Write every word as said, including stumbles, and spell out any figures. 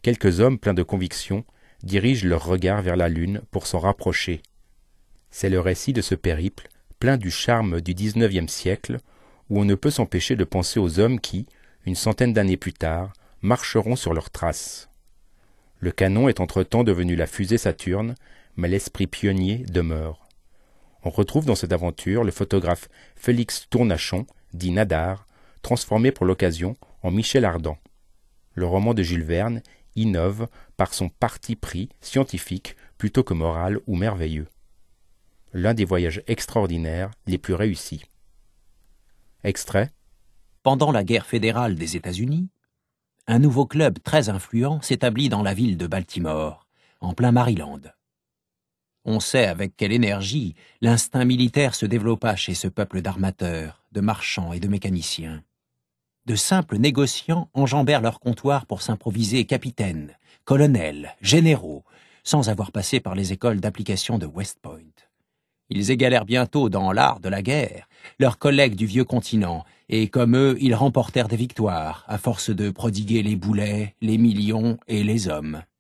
quelques hommes pleins de conviction dirigent leur regard vers la Lune pour s'en rapprocher. C'est le récit de ce périple, plein du charme du dix-neuvième siècle, où on ne peut s'empêcher de penser aux hommes qui, une centaine d'années plus tard, marcheront sur leurs traces. Le canon est entre-temps devenu la fusée Saturne, mais l'esprit pionnier demeure. On retrouve dans cette aventure le photographe Félix Tournachon, dit Nadar, transformé pour l'occasion en Michel Ardan. Le roman de Jules Verne innove par son parti pris scientifique plutôt que moral ou merveilleux. L'un des voyages extraordinaires les plus réussis. Extrait. Pendant la guerre fédérale des États-Unis, un nouveau club très influent s'établit dans la ville de Baltimore, en plein Maryland. On sait avec quelle énergie l'instinct militaire se développa chez ce peuple d'armateurs, de marchands et de mécaniciens. De simples négociants enjambèrent leur comptoir pour s'improviser capitaines, colonels, généraux, sans avoir passé par les écoles d'application de West Point. Ils égalèrent bientôt dans l'art de la guerre leurs collègues du vieux continent, et comme eux, ils remportèrent des victoires, à force de prodiguer les boulets, les millions et les hommes.